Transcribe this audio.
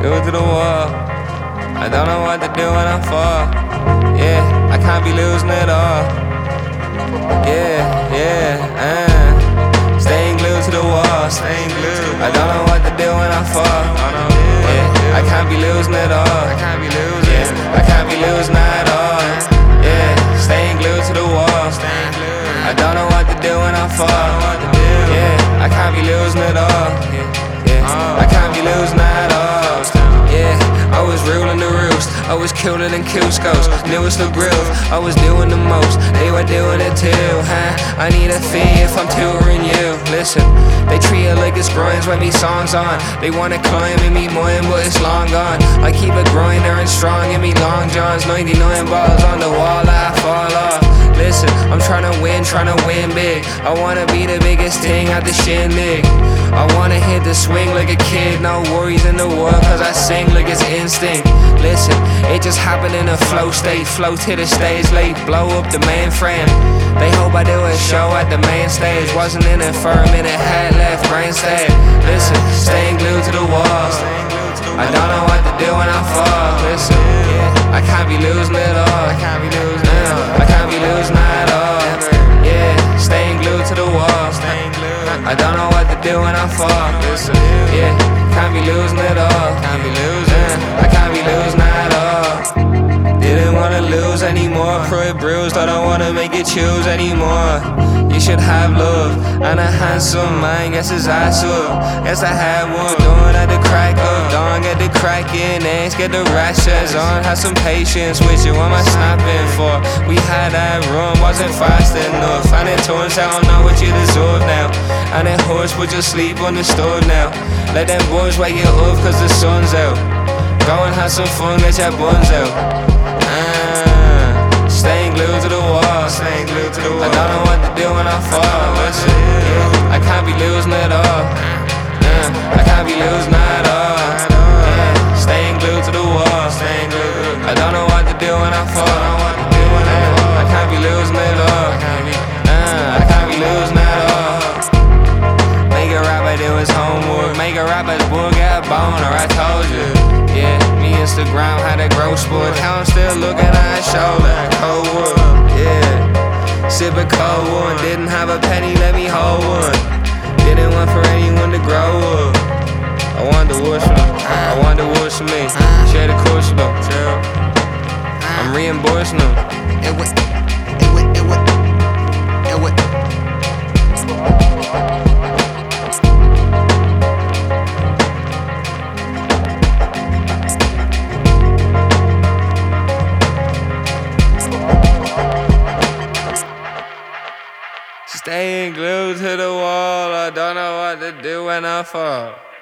glued to the wall. I don't know what to do when I fall. Yeah, I can't be losing it all. Staying glued to the wall. I don't know what to do when I fall. Yeah, I can't be losing it all. I can't be losing at all. Yeah, staying glued to the wall. I don't know what to do when I fall. Yeah, I can't be losing it all. Yeah, I can't be losing at all. Yeah, I was ruling the roost. I was cooler than Cusco's, newest the grills. I was doing the most, they were doing it too, huh? I need a fee if I'm touring you. Listen, they treat it like it's groins when me songs on. They wanna climb in me mine, but it's long gone. I keep it grinder and strong in me long johns. 99 balls on the wall, I fall off. Listen, I'm tryna win big. I wanna be the biggest thing at the shindig. I wanna hit the swing like a kid, no worries in the world, cause I sing like it's instinct. Listen, it just happened in a flow state. Flow to the stage late, blow up the mainframe. They hope I do a show at the main stage. Wasn't in it for a minute, had left brain state. Listen, staying glued to the wall. I don't know what to do when I fall. Listen, I can't be losing it all. I can't be losing at all. Yeah, staying glued to the wall. I don't know what to do when I fall. Listen, yeah, can't be losing it all. I can't be losing at all. Didn't wanna lose anymore. Pride bruised, I don't wanna make you choose anymore. You should have love and a handsome man. Guess his ass up. Guess I had one. Doing at the crack of dawn. Get the crack in eggs, get the rashes on. Have some patience with you. What am I snapping for? We had that run, wasn't fast enough. And it turns out I'm not what you deserve now. And it hurts, but you sleep on the stove now. Let them boys wake you up cause the sun's out. Go and have some fun, get your buns out. Staying glued to the wall. I don't know what to do when I fall. Listen, I can't be losing it all. I can't be losing at all. Staying glued to the wall. I don't know what to do when I fall. I can't be losing it all. I can't be losing at all. Make a rapper do his homework. Make a rapper's book get a boner. I told you. Yeah, me Instagram had a growth sport. How I'm still looking at his shoulder. Cold wood, yeah. Sip a cold one. Didn't have a penny, let me hold one. Didn't want for anyone to grow up. I wanted the woods for them. I wanted the woods for me. Share the course with them. I'm reimbursing them. Staying glued to the wall, I don't know what to do when I fall.